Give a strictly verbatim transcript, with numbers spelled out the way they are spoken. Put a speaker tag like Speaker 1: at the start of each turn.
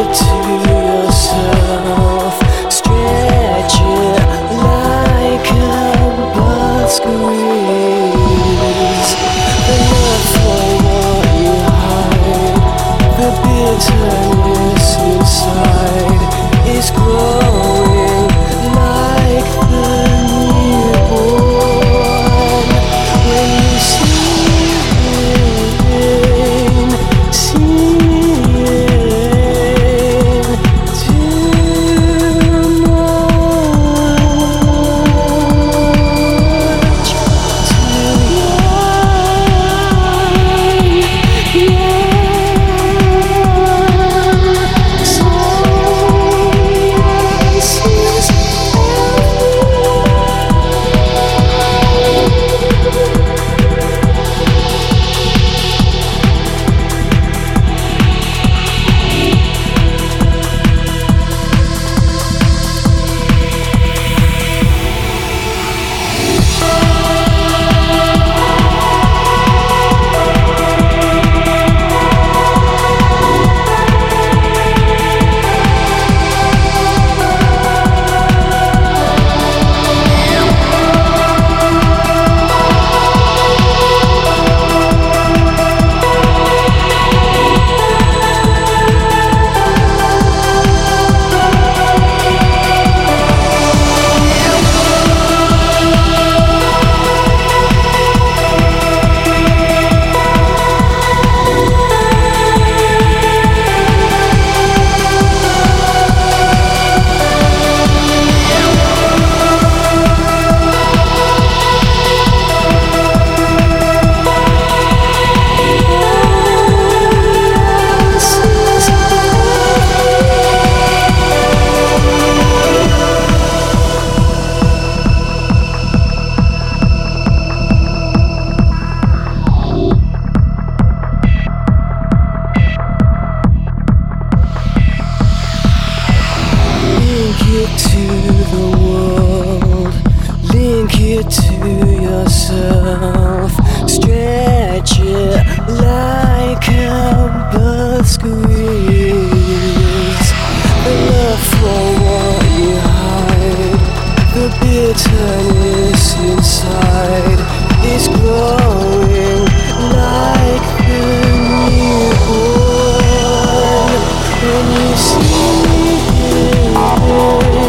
Speaker 1: it to yourself. Stretch it like a bird squeeze. The love for what you hide, the bitterness inside is growing like the newborn. When you see it, seeing too much, too young, yeah. To the world, link it to yourself. Stretch it like a bird squeeze. The love for what you hide, the bitterness inside is growing like the newborn. When you see it,